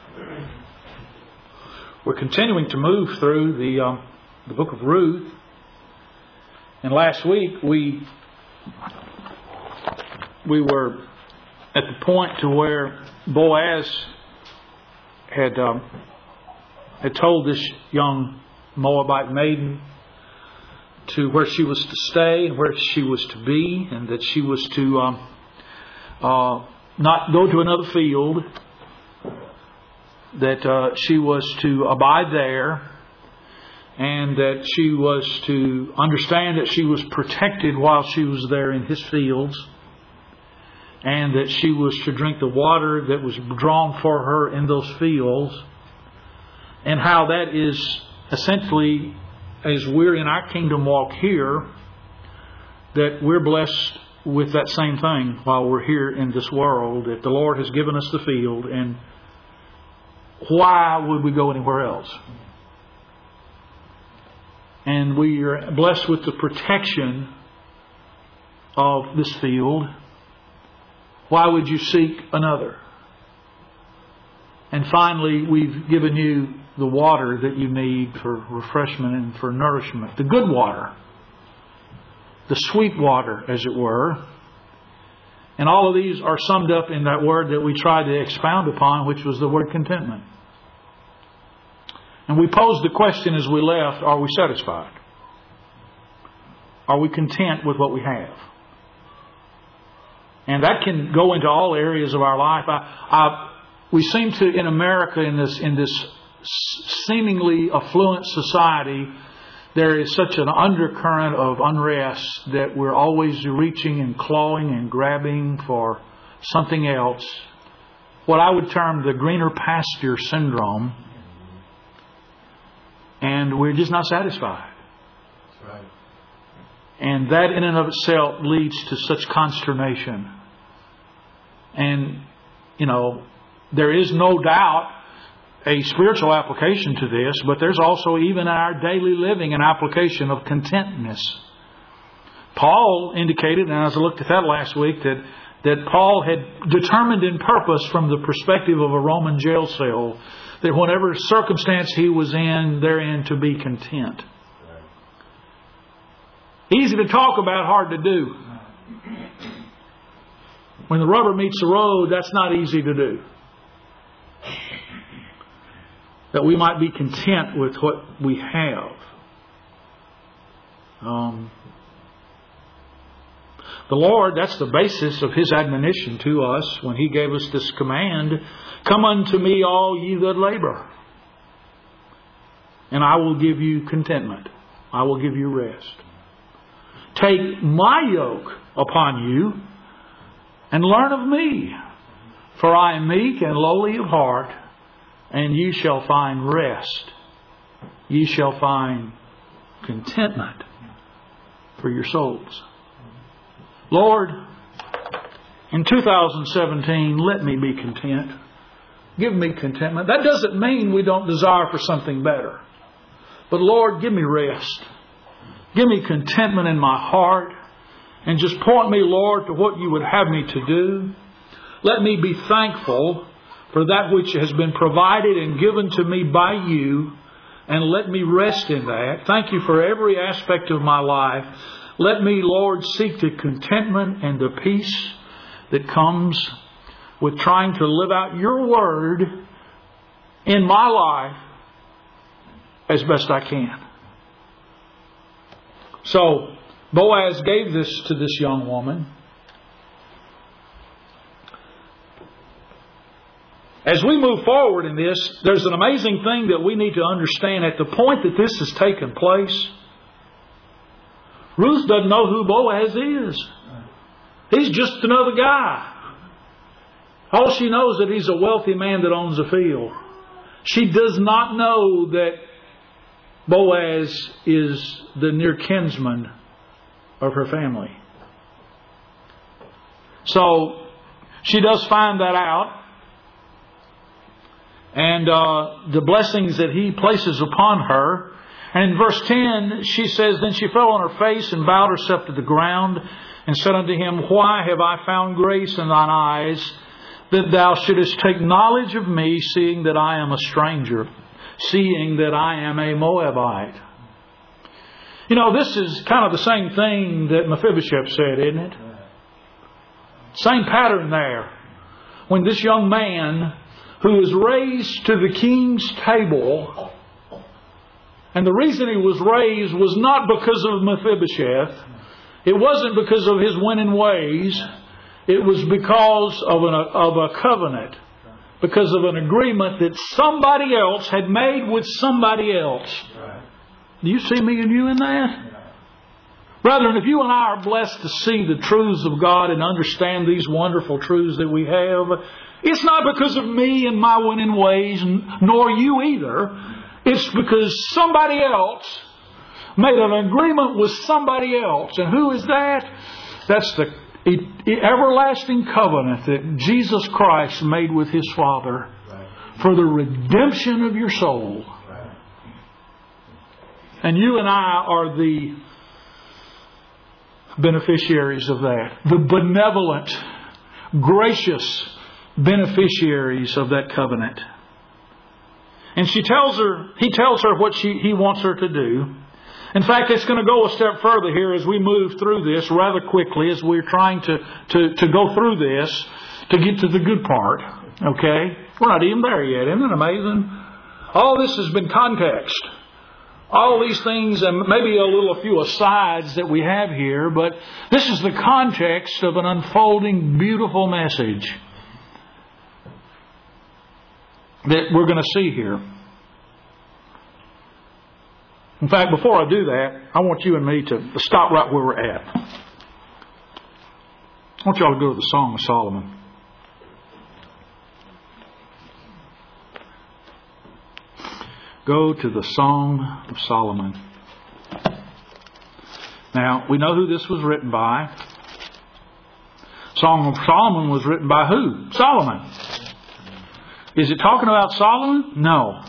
We're continuing to move through the book of Ruth. And last week we were at the point to where Boaz had told this young Moabite maiden to where she was to stay and where she was to be, and that she was to not go to another field, that she was to abide there, and that she was to understand that she was protected while she was there in his fields, and that she was to drink the water that was drawn for her in those fields, and how that is essentially, as we're in our kingdom walk here, that we're blessed with that same thing while we're here in this world, that the Lord has given us the field, and why would we go anywhere else? And we are blessed with the protection of this field. Why would you seek another? And finally, we've given you the water that you need for refreshment and for nourishment. The good water. The sweet water, as it were. And all of these are summed up in that word that we tried to expound upon, which was the word contentment. And we posed the question as we left, are we satisfied? Are we content with what we have? And that can go into all areas of our life. We seem to, in America, in this seemingly affluent society, there is such an undercurrent of unrest that we're always reaching and clawing and grabbing for something else. What I would term the greener pasture syndrome. And we're just not satisfied. That's right. And that in and of itself leads to such consternation. And, there is no doubt a spiritual application to this, but there's also even in our daily living an application of contentness. Paul indicated, and as I looked at that last week, that Paul had determined in purpose from the perspective of a Roman jail cell that whatever circumstance he was in, therein to be content. Easy to talk about, hard to do. When the rubber meets the road, that's not easy to do. That we might be content with what we have. The Lord, that's the basis of His admonition to us when He gave us this command, come unto me all ye that labor, and I will give you contentment. I will give you rest. Take my yoke upon you and learn of me, for I am meek and lowly of heart, and ye shall find rest. Ye shall find contentment for your souls. Lord, in 2017, let me be content. Give me contentment. That doesn't mean we don't desire for something better. But Lord, give me rest. Give me contentment in my heart. And just point me, Lord, to what you would have me to do. Let me be thankful for that which has been provided and given to me by you. And let me rest in that. Thank you for every aspect of my life. Let me, Lord, seek the contentment and the peace that comes with trying to live out your word in my life as best I can. So, Boaz gave this to this young woman. As we move forward in this, there's an amazing thing that we need to understand. At the point that this has taken place, Ruth doesn't know who Boaz is. He's just another guy. All she knows is that he's a wealthy man that owns a field. She does not know that Boaz is the near kinsman of her family. So she does find that out. And the blessings that he places upon her. And in verse 10, she says, then she fell on her face and bowed herself to the ground and said unto him, why have I found grace in thine eyes, that thou shouldest take knowledge of me, seeing that I am a stranger, seeing that I am a Moabite. You know, this is kind of the same thing that Mephibosheth said, isn't it? Same pattern there. When this young man who is raised to the king's table, and the reason he was raised was not because of Mephibosheth. It wasn't because of his winning ways. It was because of a covenant. Because of an agreement that somebody else had made with somebody else. Do you see me and you in that? Brethren, if you and I are blessed to see the truths of God and understand these wonderful truths that we have, it's not because of me and my winning ways, nor you either. It's because somebody else made an agreement with somebody else. And who is that? That's the everlasting covenant that Jesus Christ made with His Father for the redemption of your soul. And you and I are the beneficiaries of that. The benevolent, gracious beneficiaries of that covenant. And he tells her what he wants her to do. In fact, it's going to go a step further here as we move through this rather quickly as we're trying to go through this to get to the good part. Okay? We're not even there yet. Isn't it amazing? All this has been context. All these things, and maybe a few asides that we have here, but this is the context of an unfolding, beautiful message that we're going to see here. In fact, before I do that, I want you and me to stop right where we're at. I want you all to go to the Song of Solomon. Go to the Song of Solomon. Now, we know who this was written by. Song of Solomon was written by who? Solomon. Is it talking about Solomon? No.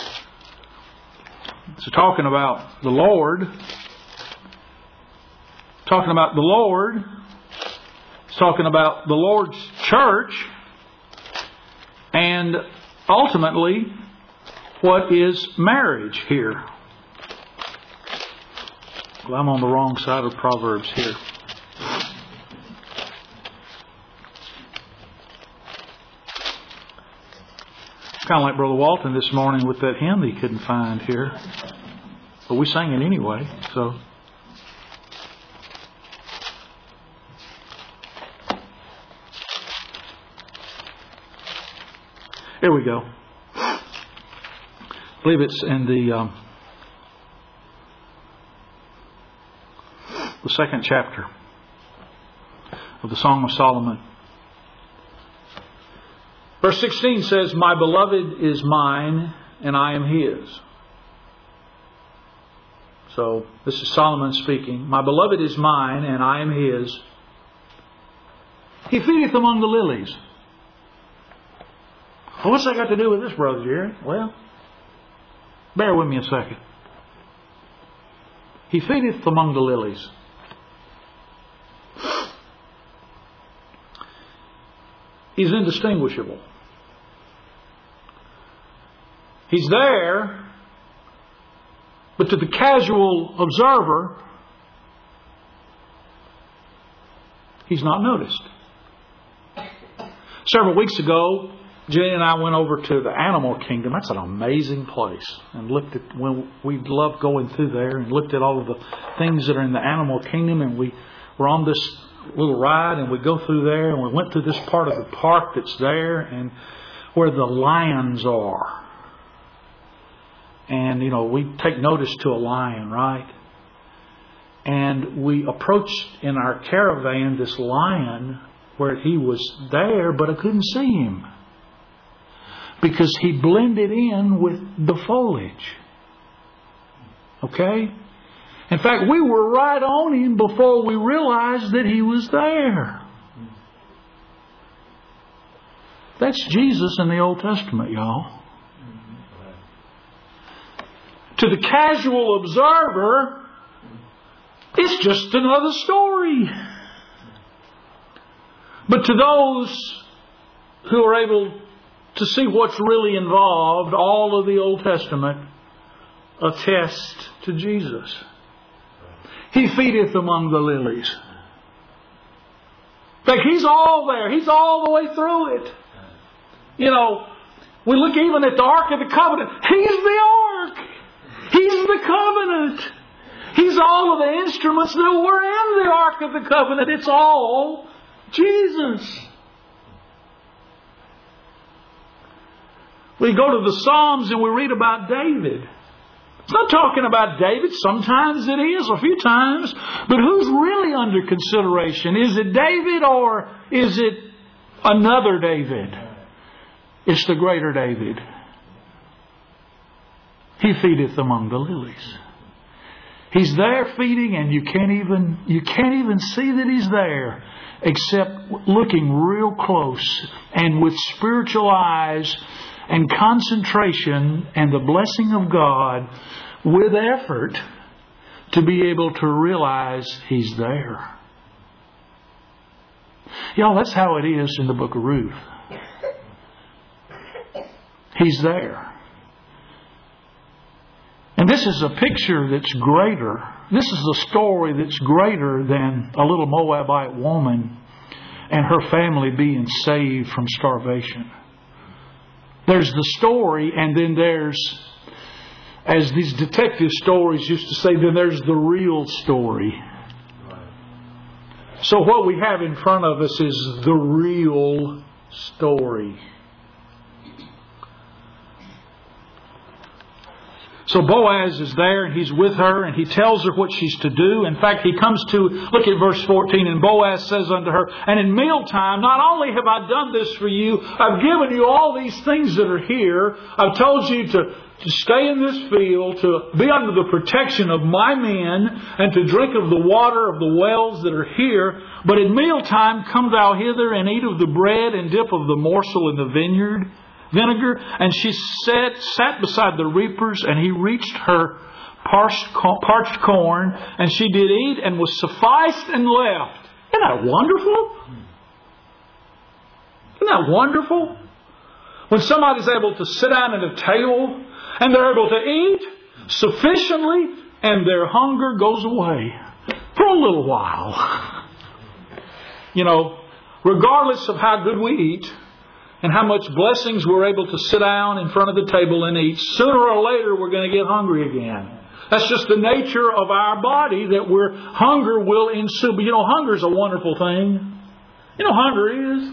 It's talking about the Lord. Talking about the Lord. It's talking about the Lord's church. And ultimately, what is marriage here? Well, I'm on the wrong side of Proverbs here. Kind of like Brother Walton this morning with that hymn he couldn't find here. But we sang it anyway, so. Here we go. I believe it's in the second chapter of the Song of Solomon. Verse 16 says, "My beloved is mine, and I am his." So, this is Solomon speaking. "My beloved is mine, and I am his. He feedeth among the lilies." Well, what's that got to do with this, Brother Jerry? Well, bear with me a second. He feedeth among the lilies. He's indistinguishable. He's there, but to the casual observer, he's not noticed. Several weeks ago, Jenny and I went over to the animal kingdom. That's an amazing place. And looked at, when we loved going through there and looked at all of the things that are in the animal kingdom. And we were on this little ride and we go through there and we went through this part of the park that's there and where the lions are. And, you know, we take notice to a lion, right? And we approached in our caravan this lion where he was there, but I couldn't see him. Because he blended in with the foliage. Okay? In fact, we were right on him before we realized that he was there. That's Jesus in the Old Testament, y'all. To the casual observer, it's just another story. But to those who are able to see what's really involved, all of the Old Testament, attest to Jesus. He feedeth among the lilies. In fact, He's all there. He's all the way through it. You know, we look even at the Ark of the Covenant. He's the Ark. He's the covenant. He's all of the instruments that were in the Ark of the Covenant. It's all Jesus. We go to the Psalms and we read about David. It's not talking about David. Sometimes it is, a few times. But who's really under consideration? Is it David or is it another David? It's the greater David. He feedeth among the lilies. He's there feeding, and you can't even see that He's there, except looking real close and with spiritual eyes and concentration and the blessing of God with effort to be able to realize He's there. Y'all, that's how it is in the book of Ruth. He's there. And this is a picture that's greater. This is a story that's greater than a little Moabite woman and her family being saved from starvation. There's the story, and then there's, as these detective stories used to say, then there's the real story. So what we have in front of us is the real story. So Boaz is there, and he's with her, and he tells her what she's to do. In fact, he comes to, look at verse 14, and Boaz says unto her, and in mealtime, not only have I done this for you, I've given you all these things that are here. I've told you to stay in this field, to be under the protection of my men, and to drink of the water of the wells that are here. But at mealtime, come thou hither, and eat of the bread, and dip of the morsel in the vineyard vinegar. And she sat beside the reapers, and he reached her parched corn, and she did eat and was sufficed and left. Isn't that wonderful? Isn't that wonderful? When somebody's able to sit down at a table and they're able to eat sufficiently and their hunger goes away for a little while. You know, regardless of how good we eat, and how much blessings we're able to sit down in front of the table and eat, sooner or later we're going to get hungry again. That's just the nature of our body, that hunger will ensue. But you know, hunger is a wonderful thing. You know, hunger is.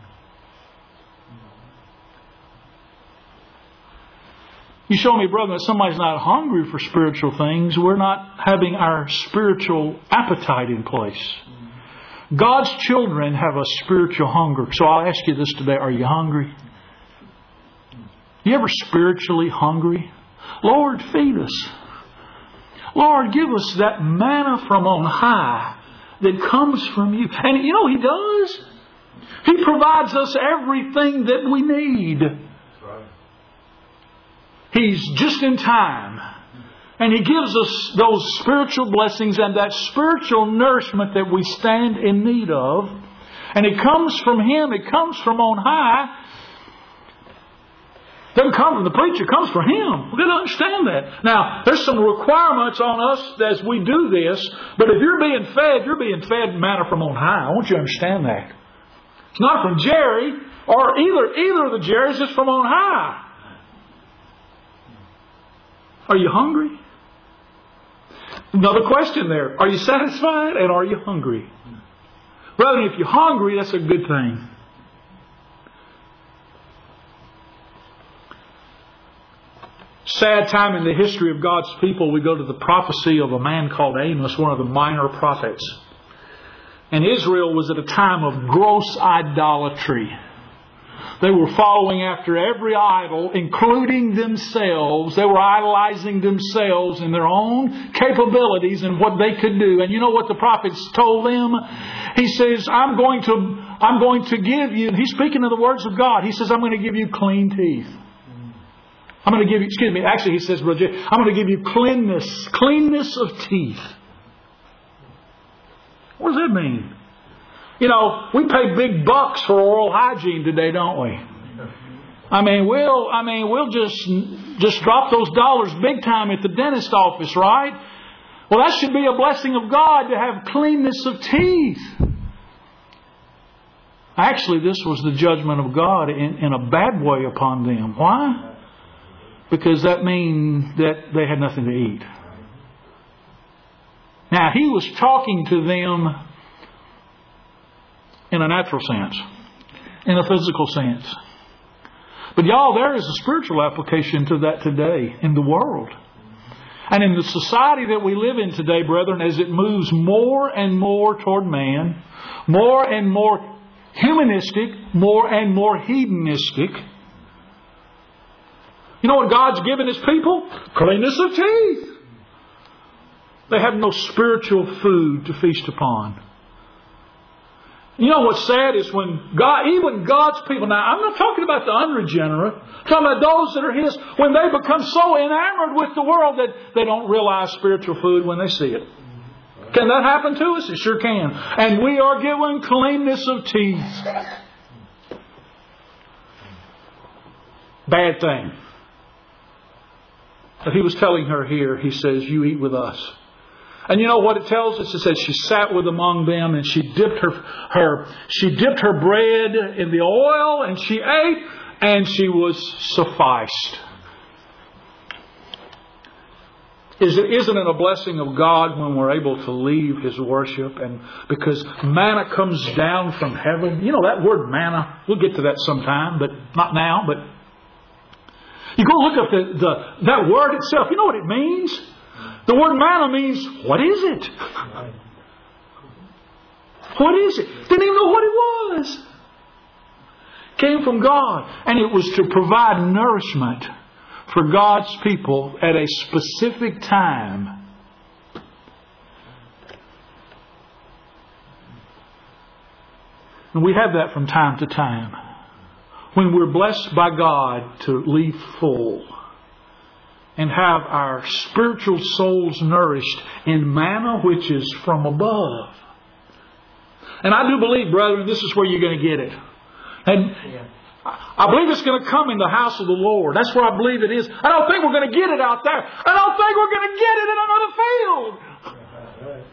You show me, brother, that somebody's not hungry for spiritual things, we're not having our spiritual appetite in place. God's children have a spiritual hunger. So I'll ask you this today. Are you hungry? You ever spiritually hungry? Lord, feed us. Lord, give us that manna from on high that comes from you. And you know, He does. He provides us everything that we need. He's just in time. And He gives us those spiritual blessings and that spiritual nourishment that we stand in need of. And it comes from Him. It comes from on high. It doesn't come from the preacher. It comes from Him. We've got to understand that. Now, there's some requirements on us as we do this. But if you're being fed manna from on high. I want you to understand that. It's not from Jerry or either of the Jerrys. It's from on high. Are you hungry? Another question there. Are you satisfied and are you hungry? Brother, if you're hungry, that's a good thing. Sad time in the history of God's people. We go to the prophecy of a man called Amos, one of the minor prophets. And Israel was at a time of gross idolatry. They were following after every idol, including themselves. They were idolizing themselves and their own capabilities and what they could do. And you know what the prophets told them? He says, I'm going to give you, and he's speaking of the words of God. He says, I'm going to give you clean teeth. I'm going to give you, actually he says, I'm going to give you cleanness of teeth. What does that mean? You know, we pay big bucks for oral hygiene today, don't we? We'll just drop those dollars big time at the dentist office, right? Well, that should be a blessing of God to have cleanness of teeth. Actually, this was the judgment of God in a bad way upon them. Why? Because that means that they had nothing to eat. Now, He was talking to them in a natural sense, in a physical sense. But y'all, there is a spiritual application to that today in the world. And in the society that we live in today, brethren, as it moves more and more toward man, more and more humanistic, more and more hedonistic. You know what God's given His people? Cleanness of teeth. They have no spiritual food to feast upon. You know what's sad is when God, even God's people, now I'm not talking about the unregenerate, I'm talking about those that are His, when they become so enamored with the world that they don't realize spiritual food when they see it. Can that happen to us? It sure can. And we are given cleanness of teeth. Bad thing. But He was telling her here, He says, you eat with us. And you know what it tells us? It says she sat with among them and she dipped her bread in the oil and she ate and she was sufficed. Isn't it a blessing of God when we're able to leave His worship? And because manna comes down from heaven. You know that word manna. We'll get to that sometime, but not now. But you go look up that word itself. You know what it means? The word manna means, what is it? What is it? Didn't even know what it was. Came from God. And it was to provide nourishment for God's people at a specific time. And we have that from time to time. When we're blessed by God to leave full and have our spiritual souls nourished in manna which is from above. And I do believe, brethren, this is where you're going to get it. And I believe it's going to come in the house of the Lord. That's where I believe it is. I don't think we're going to get it out there. I don't think we're going to get it in another field.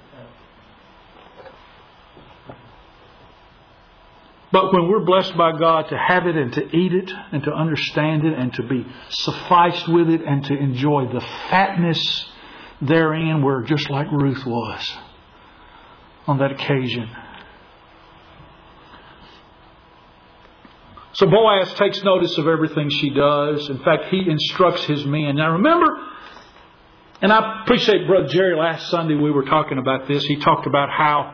But when we're blessed by God to have it and to eat it and to understand it and to be sufficed with it and to enjoy the fatness therein, we're just like Ruth was on that occasion. So Boaz takes notice of everything she does. In fact, he instructs his men. Now remember, and I appreciate Brother Jerry last Sunday we were talking about this. He talked about how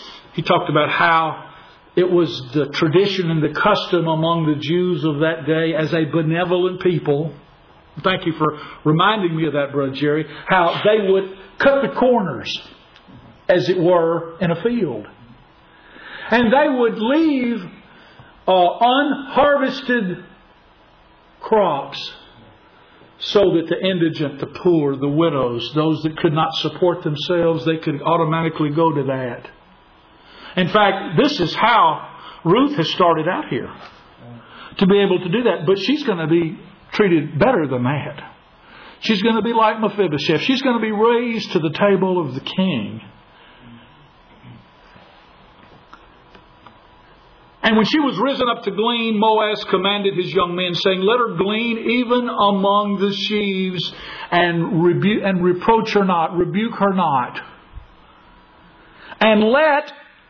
it was the tradition and the custom among the Jews of that day as a benevolent people. Thank you for reminding me of that, Brother Jerry. How they would cut the corners, as it were, in a field. And they would leave unharvested crops so that the indigent, the poor, the widows, those that could not support themselves, they could automatically go to that. In fact, this is how Ruth has started out here, to be able to do that. But she's going to be treated better than that. She's going to be like Mephibosheth. She's going to be raised to the table of the king. And when she was risen up to glean, Boaz commanded his young men, saying, let her glean even among the sheaves, and reproach her not, rebuke her not. And let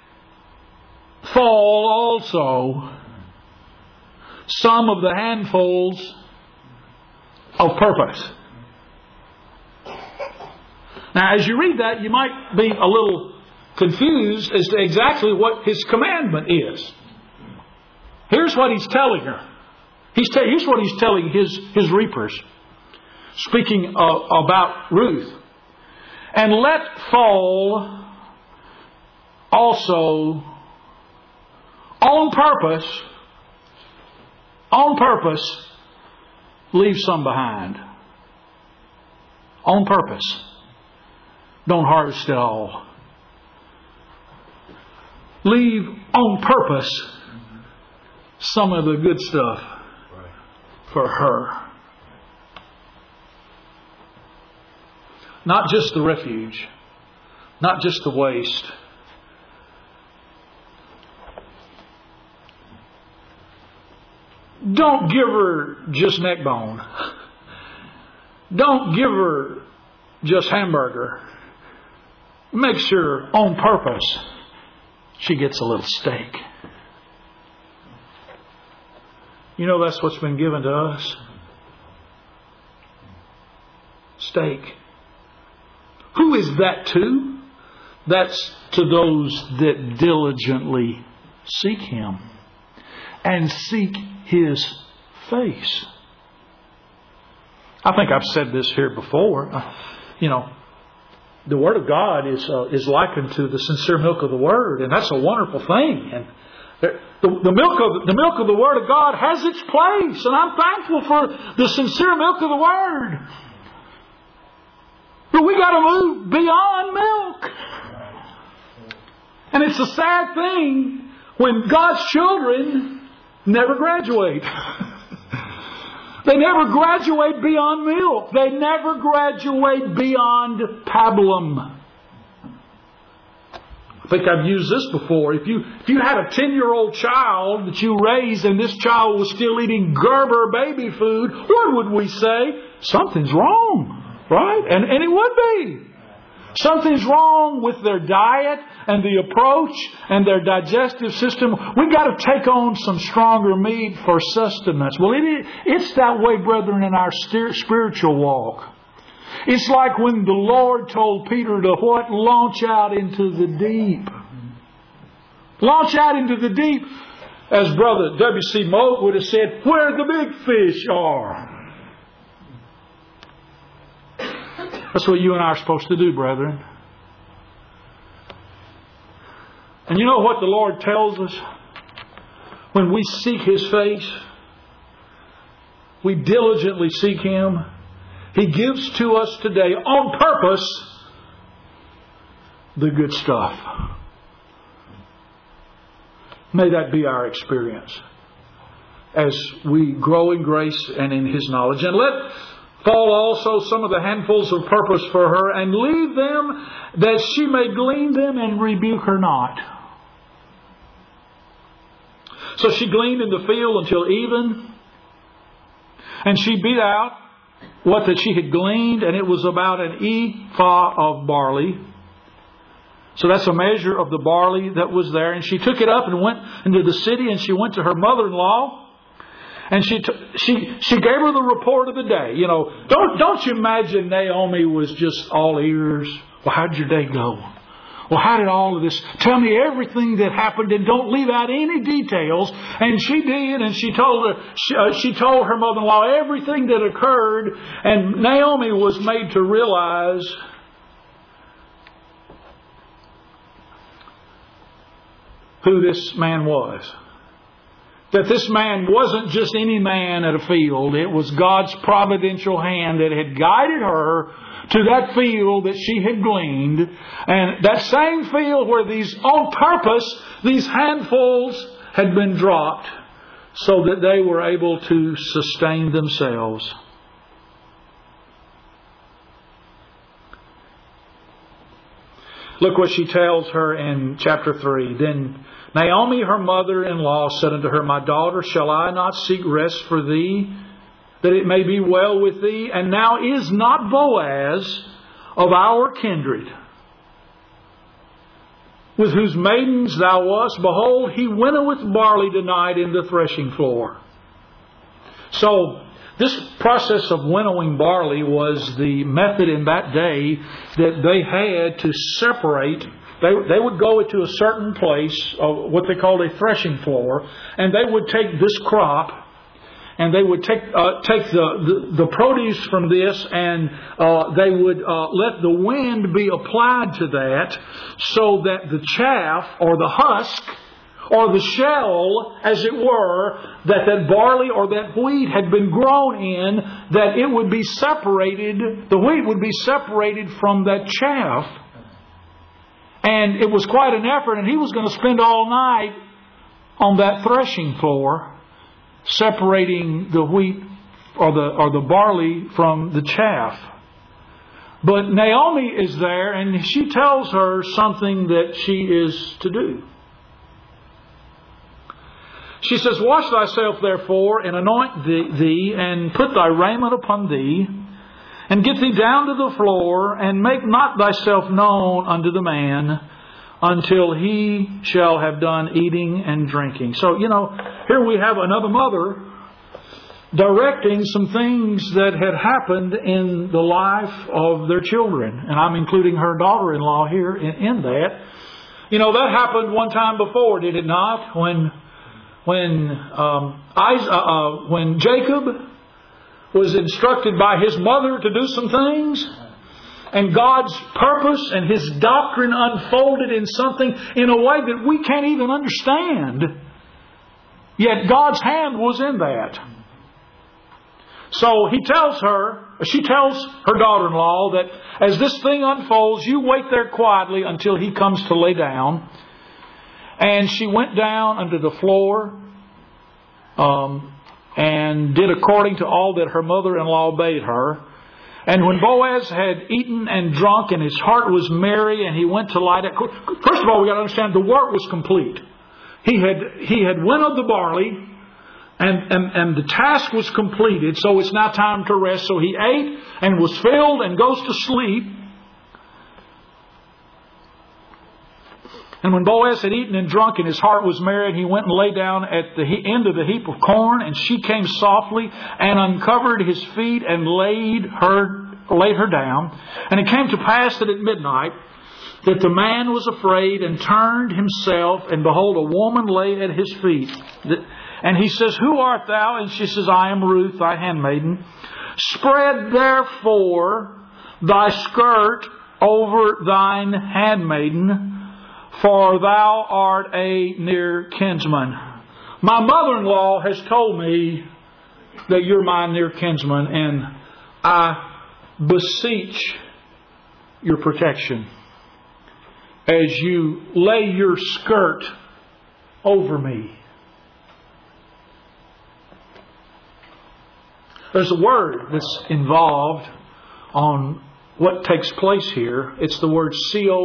fall also some of the handfuls of purpose. Now, as you read that, you might be a little confused as to exactly what his commandment is. Here's what he's telling her. Here's what he's telling his reapers. Speaking about Ruth. And let fall also on purpose, leave some behind. On purpose. Don't harvest it all. leave on purpose some of the good stuff for her. Not just the refuge. Not just the waste. Don't give her just neck bone. Don't give her just hamburger. Make sure on purpose she gets a little steak. You know that's what's been given to us? Steak. Who is that to? That's to those that diligently seek Him and seek His face. I think I've said this here before. The Word of God is likened to the sincere milk of the Word, and that's a wonderful thing. And the milk of the Word of God has its place, and I'm thankful for the sincere milk of the Word. But we got to move beyond milk. And it's a sad thing when God's children never graduate. They never graduate beyond milk. They never graduate beyond pablum. I think I've used this before. If you had a 10-year-old child that you raised and this child was still eating Gerber baby food, what would we say? Something's wrong. Right? And it would be. Something's wrong with their diet and the approach and their digestive system. We've got to take on some stronger meat for sustenance. Well, it's that way, brethren, in our spiritual walk. It's like when the Lord told Peter to what? Launch out into the deep. Launch out into the deep. As Brother W.C. Mote would have said, where the big fish are. That's what you and I are supposed to do, brethren. And you know what the Lord tells us? When we seek His face, we diligently seek Him. He gives to us today, on purpose, the good stuff. May that be our experience as we grow in grace and in His knowledge. And let fall also some of the handfuls of purpose for her, and leave them that she may glean them and rebuke her not. So she gleaned in the field until even, and she beat out what that she had gleaned, and it was about an ephah of barley. So that's a measure of the barley that was there. And she took it up and went into the city, and she went to her mother-in-law. And she gave her the report of the day. Don't you imagine Naomi was just all ears? Well, how did your day go? Well, how did all of this? Tell me everything that happened and don't leave out any details. And she did, and she told her mother-in-law everything that occurred. And Naomi was made to realize who this man was. That this man wasn't just any man at a field. It was God's providential hand that had guided her to that field that she had gleaned. And that same field where on purpose, these handfuls had been dropped so that they were able to sustain themselves. Look what she tells her in chapter 3. Then Naomi, her mother-in-law, said unto her, My daughter, shall I not seek rest for thee, that it may be well with thee? And now is not Boaz of our kindred, with whose maidens thou wast? Behold, he winnoweth barley tonight in the threshing floor. So, this process of winnowing barley was the method in that day that they had to separate. They would go to a certain place, what they called a threshing floor, and they would take this crop, and they would take the produce from this, and they would let the wind be applied to that, so that the chaff or the husk or the shell, as it were, that barley or that wheat had been grown in, that it would be separated, the wheat would be separated from that chaff. And it was quite an effort, and he was going to spend all night on that threshing floor, separating the wheat or the barley from the chaff. But Naomi is there, and she tells her something that she is to do. She says, "Wash thyself therefore, and anoint thee, and put thy raiment upon thee, and get thee down to the floor, and make not thyself known unto the man, until he shall have done eating and drinking." So, here we have another mother directing some things that had happened in the life of their children. And I'm including her daughter-in-law here in that. That happened one time before, did it not? When Jacob was instructed by his mother to do some things, and God's purpose and His doctrine unfolded in something in a way that we can't even understand. Yet God's hand was in that. So she tells her daughter-in-law that as this thing unfolds, you wait there quietly until he comes to lay down. And she went down under the floor and did according to all that her mother-in-law bade her. And when Boaz had eaten and drunk and his heart was merry and he went to lie down. First of all, we got to understand the work was complete. He had winnowed the barley and the task was completed. So it's now time to rest. So he ate and was filled and goes to sleep. And when Boaz had eaten and drunk and his heart was merry, he went and lay down at the end of the heap of corn. And she came softly and uncovered his feet and laid her down. And it came to pass that at midnight that the man was afraid and turned himself, and behold, a woman lay at his feet. And he says, "Who art thou?" And she says, "I am Ruth, thy handmaiden. Spread therefore thy skirt over thine handmaiden, for thou art a near kinsman." My mother-in-law has told me that you're my near kinsman, and I beseech your protection as you lay your skirt over me. There's a word that's involved on what takes place here. It's the word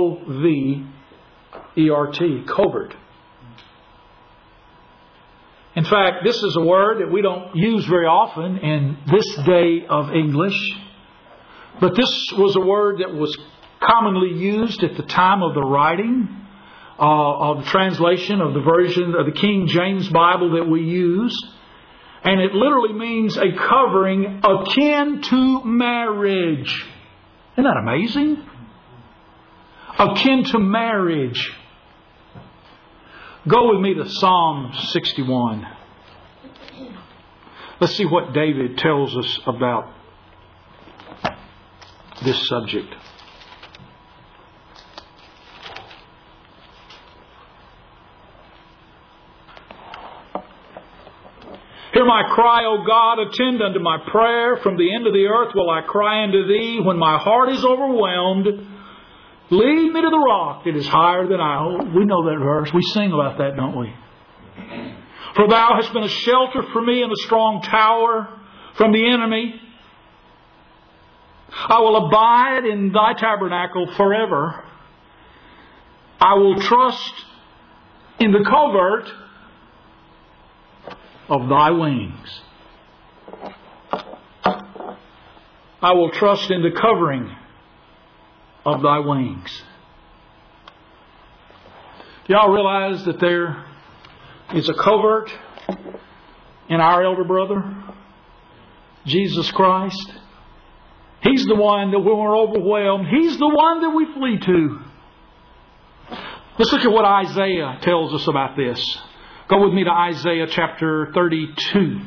C-O-V-E-R-T, covert. In fact, this is a word that we don't use very often in this day of English. But this was a word that was commonly used at the time of the writing of the translation of the version of the King James Bible that we use. And it literally means a covering akin to marriage. Isn't that amazing? Akin to marriage. Go with me to Psalm 61. Let's see what David tells us about this subject. Hear my cry, O God, attend unto my prayer. From the end of the earth will I cry unto Thee. When my heart is overwhelmed, lead me to the rock that is higher than I. We know that verse. We sing about that, don't we? For Thou hast been a shelter for me and a strong tower from the enemy. I will abide in Thy tabernacle forever. I will trust in the covert of Thy wings. I will trust in the covering of Thy wings. Do y'all realize that there is a covert in our elder brother, Jesus Christ? He's the one that when we're overwhelmed, He's the one that we flee to. Let's look at what Isaiah tells us about this. Go with me to Isaiah chapter 32.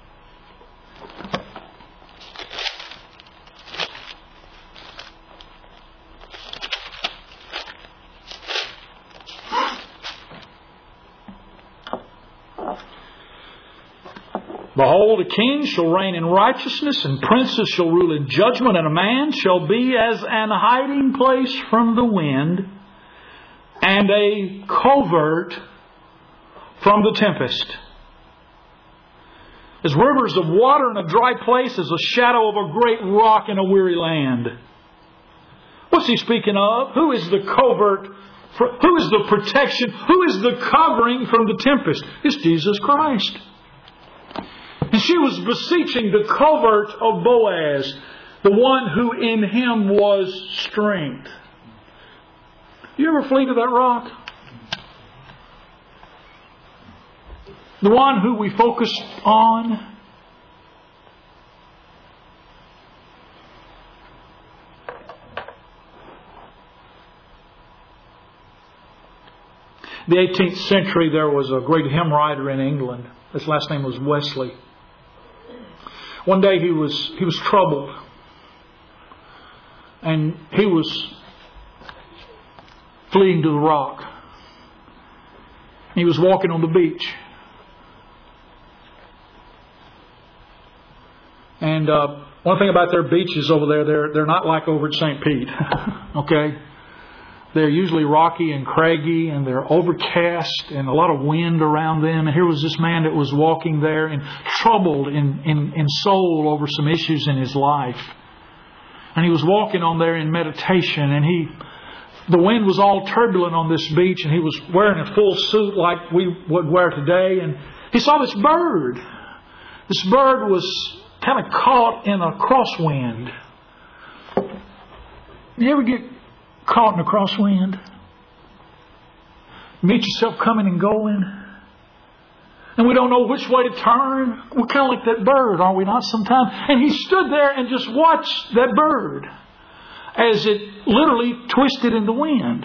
Behold, a king shall reign in righteousness, and princes shall rule in judgment, and a man shall be as an hiding place from the wind, and a covert from the tempest. As rivers of water in a dry place, as a shadow of a great rock in a weary land. What's he speaking of? Who is the covert? Who is the protection? Who is the covering from the tempest? It's Jesus Christ. And she was beseeching the covert of Boaz, the one who in him was strength. You ever flee to that rock? The one who we focus on. In the 18th century, there was a great hymn writer in England. His last name was Wesley. One day he was troubled, and he was fleeing to the rock. He was walking on the beach, and one thing about their beaches over there, they're not like over at St. Pete. Okay. They're usually rocky and craggy, and they're overcast and a lot of wind around them. And here was this man that was walking there and troubled in soul over some issues in his life. And he was walking on there in meditation, and the wind was all turbulent on this beach, and he was wearing a full suit like we would wear today. And he saw this bird. This bird was kind of caught in a crosswind. You ever get caught in a crosswind? Meet yourself coming and going, and we don't know which way to turn. We're kind of like that bird, are we not, sometimes? And he stood there and just watched that bird as it literally twisted in the wind.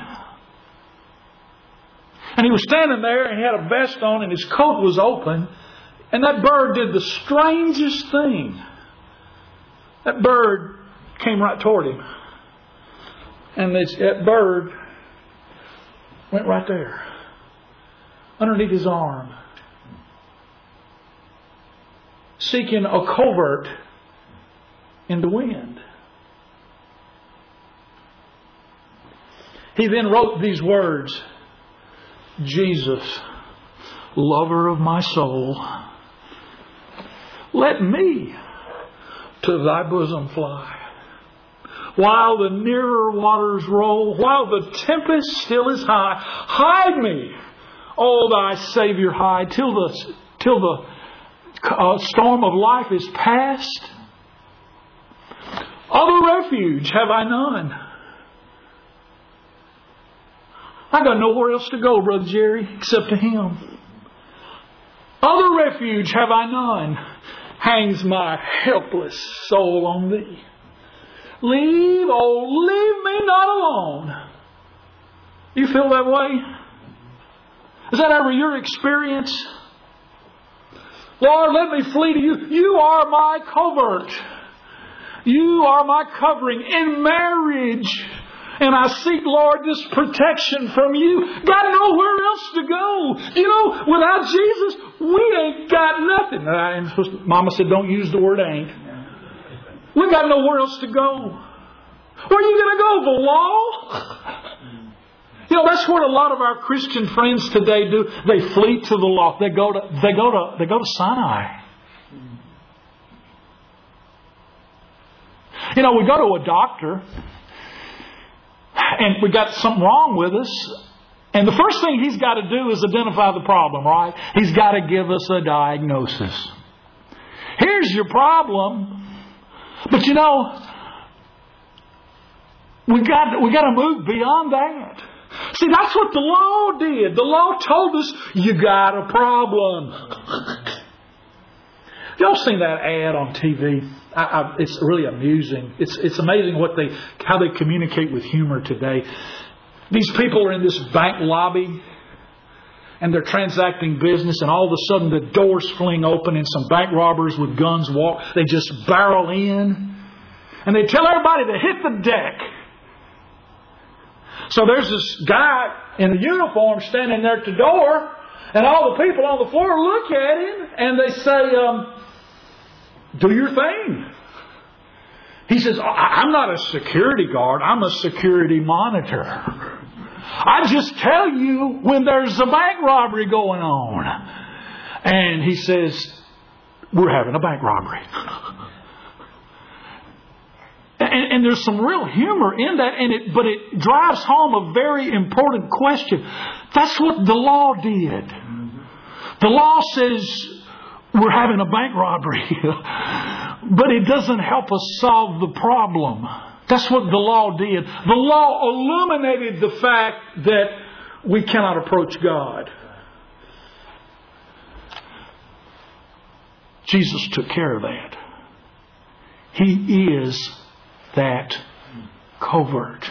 And he was standing there, and he had a vest on, and his coat was open, and that bird did the strangest thing. That bird came right toward him. And that bird went right there, underneath his arm, seeking a covert in the wind. He then wrote these words: Jesus, lover of my soul, let me to thy bosom fly. While the nearer waters roll, while the tempest still is high, hide me, O thy Savior, hide, till the storm of life is past. Other refuge have I none. I got nowhere else to go, Brother Jerry, except to Him. Other refuge have I none. Hangs my helpless soul on Thee. Leave me not alone. You feel that way? Is that ever your experience? Lord, let me flee to You. You are my covert. You are my covering in marriage. And I seek, Lord, this protection from You. Got nowhere else to go. You know, without Jesus, we ain't got nothing. Mama said, don't use the word ain't. We got nowhere else to go. Where are you going to go? The law? You know, that's what a lot of our Christian friends today do. They flee to the law. They go to Sinai. You know, we go to a doctor and we got something wrong with us. And the first thing he's got to do is identify the problem, right? He's got to give us a diagnosis. Here's your problem. But you know, we got to move beyond that. See, that's what the law did. The law told us you got a problem. Y'all seen that ad on TV? It's really amusing. It's amazing how they communicate with humor today. These people are in this bank lobby, and they're transacting business, and all of a sudden the doors fling open and some bank robbers with guns walk. They just barrel in, and they tell everybody to hit the deck. So there's this guy in a uniform standing there at the door, and all the people on the floor look at him, and they say, do your thing. He says, I'm not a security guard, I'm a security monitor. I just tell you when there's a bank robbery going on. And he says, we're having a bank robbery. And there's some real humor in that, but it drives home a very important question. That's what the law did. The law says we're having a bank robbery, but it doesn't help us solve the problem. That's what the law did. The law illuminated the fact that we cannot approach God. Jesus took care of that. He is that covert.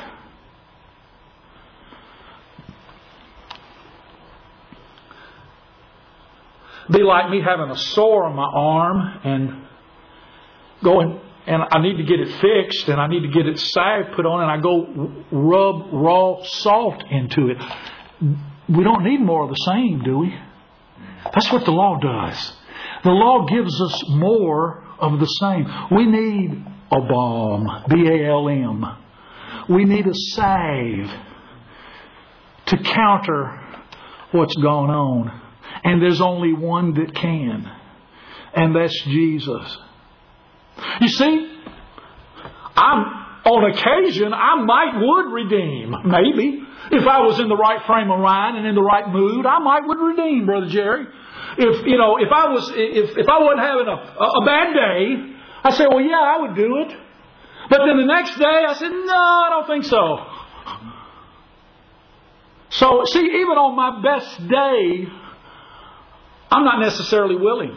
Be like me having a sore on my arm and going, and I need to get it fixed and I need to get it salve put on, and I go rub raw salt into it. We don't need more of the same, do we? That's what the law does. The law gives us more of the same. We need a balm, B-A-L-M. We need a salve to counter what's gone on. And there's only one that can. And that's Jesus. You see, on occasion, I would redeem. Maybe. If I was in the right frame of mind and in the right mood, I would redeem, Brother Jerry. If I wasn't having a bad day, I say, well, yeah, I would do it. But then the next day, I said, no, I don't think so. So, see, even on my best day, I'm not necessarily willing.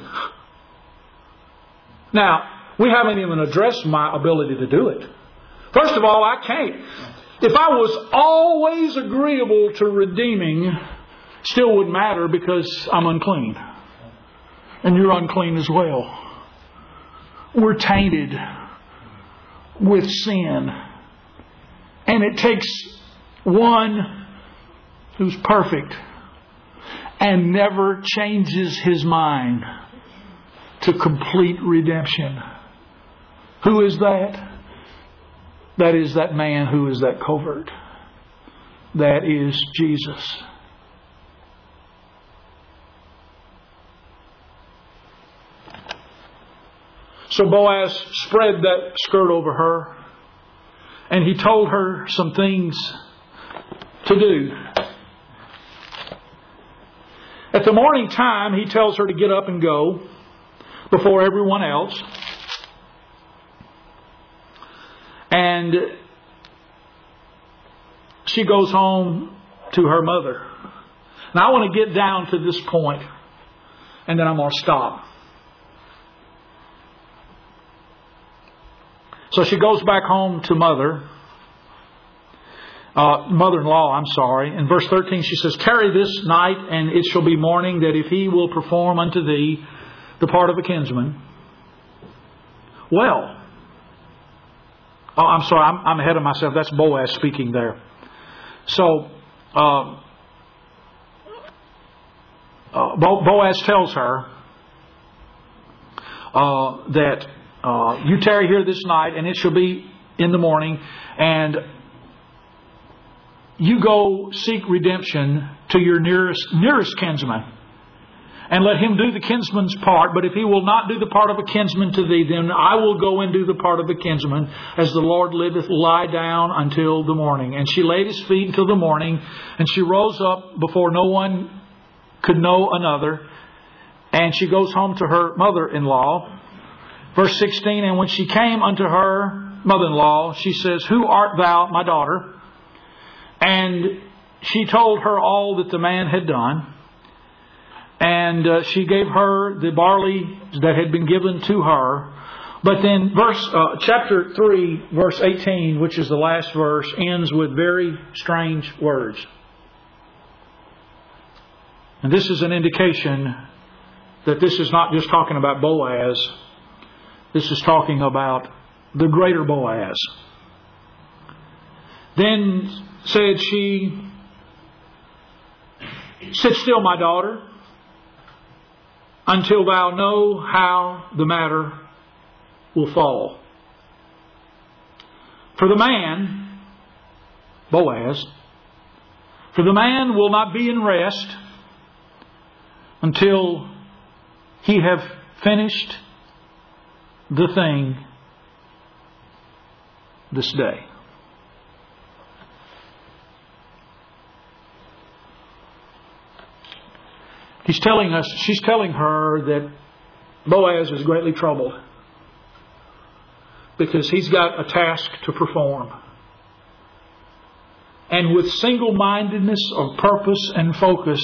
Now, we haven't even addressed my ability to do it. First of all, I can't. If I was always agreeable to redeeming, still wouldn't matter because I'm unclean. And you're unclean as well. We're tainted with sin. And it takes one who's perfect and never changes his mind to complete redemption. Who is that? That is that man who is that covert. That is Jesus. So Boaz spread that skirt over her, and he told her some things to do. At the morning time, he tells her to get up and go before everyone else. And she goes home to her mother. Now I want to get down to this point, and then I'm going to stop. So she goes back home to mother-in-law, I'm sorry. In verse 13 she says, tarry this night, and it shall be morning, that if he will perform unto thee the part of a kinsman. Well, I'm sorry, I'm ahead of myself. That's Boaz speaking there. So, Boaz tells her that you tarry here this night, and it shall be in the morning, and you go seek redemption to your nearest kinsman, and let him do the kinsman's part. But if he will not do the part of a kinsman to thee, then I will go and do the part of a kinsman. As the Lord liveth, lie down until the morning. And she laid his feet until the morning, and she rose up before no one could know another. And she goes home to her mother-in-law. Verse 16, and when she came unto her mother-in-law, she says, who art thou, my daughter? And she told her all that the man had done. And she gave her the barley that had been given to her. But then chapter 3, verse 18, which is the last verse, ends with very strange words. And this is an indication that this is not just talking about Boaz. This is talking about the greater Boaz. Then said she, sit still, my daughter, until thou know how the matter will fall. For the man, Boaz, For the man will not be in rest until he have finished the thing this day. She's telling her that Boaz is greatly troubled because he's got a task to perform. And with single-mindedness of purpose and focus,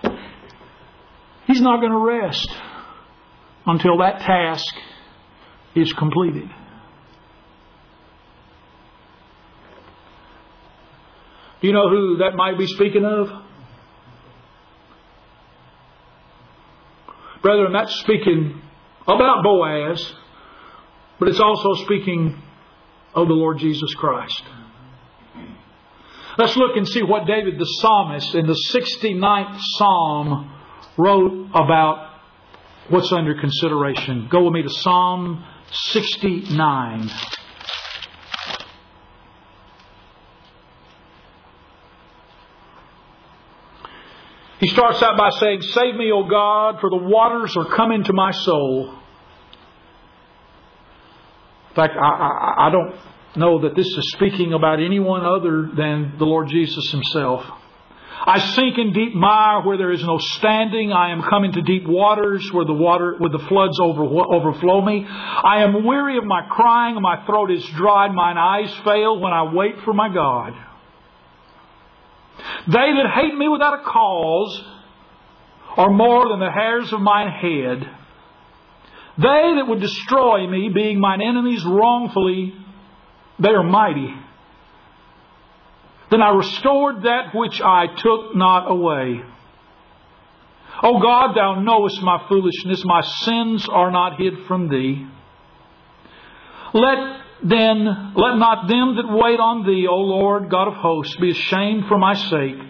he's not going to rest until that task is completed. Do you know who that might be speaking of? Brethren, that's speaking about Boaz, but it's also speaking of the Lord Jesus Christ. Let's look and see what David the psalmist in the 69th Psalm wrote about what's under consideration. Go with me to Psalm 69. He starts out by saying, "Save me, O God, for the waters are come into my soul." In fact, I don't know that this is speaking about anyone other than the Lord Jesus Himself. "I sink in deep mire where there is no standing. I am come into deep waters where the floods overflow me. I am weary of my crying, and my throat is dried. Mine eyes fail when I wait for my God. They that hate me without a cause are more than the hairs of mine head. They that would destroy me, being mine enemies wrongfully, they are mighty. Then I restored that which I took not away. O God, Thou knowest my foolishness. My sins are not hid from Thee. Let not them that wait on Thee, O Lord God of hosts, be ashamed for my sake.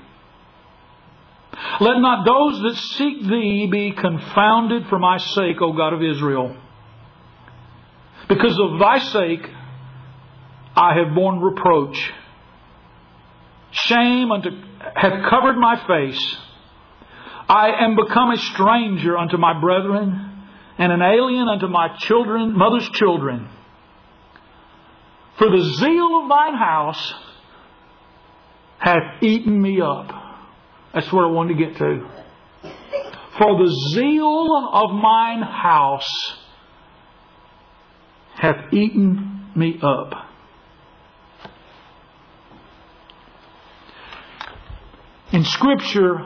Let not those that seek Thee be confounded for my sake, O God of Israel. Because of Thy sake I have borne reproach. Shame hath covered my face. I am become a stranger unto my brethren, and an alien unto my mother's children. For the zeal of Thine house hath eaten me up." That's what I wanted to get to. "For the zeal of mine house hath eaten me up." In Scripture,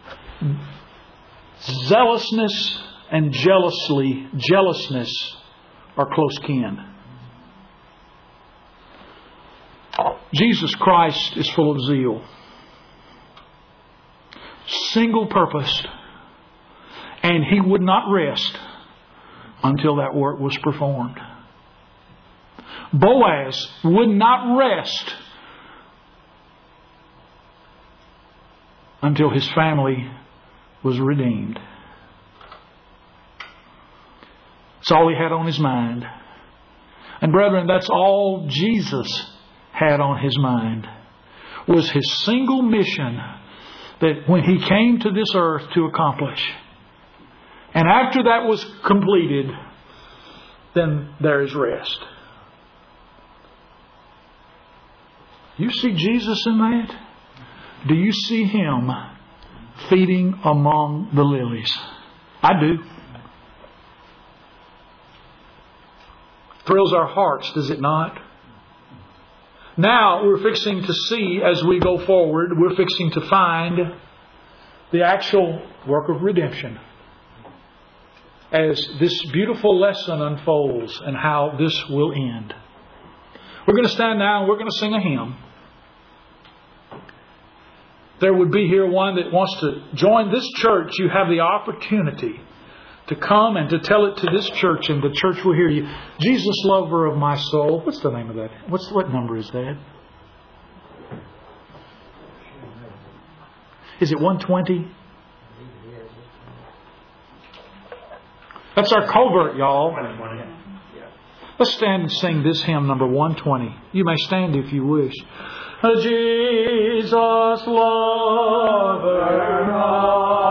zealousness and jealousness are close kin. Jesus Christ is full of zeal, single-purposed, and He would not rest until that work was performed. Boaz would not rest until his family was redeemed. That's all he had on his mind. And brethren, that's all Jesus had on His mind, was His single mission that when He came to this earth to accomplish. And after that was completed, then there is rest. You see Jesus in that? Do you see Him feeding among the lilies? I do. Thrills our hearts, does it not? Now we're fixing to see, as we go forward, we're fixing to find the actual work of redemption as this beautiful lesson unfolds and how this will end. We're going to stand now and we're going to sing a hymn. There would be here one that wants to join this church. You have the opportunity to come and to tell it to this church, and the church will hear you. Jesus, lover of my soul. What's the name of that? What number is that? Is it 120? That's our covert, y'all. Let's stand and sing this hymn, number 120. You may stand if you wish. Jesus, lover of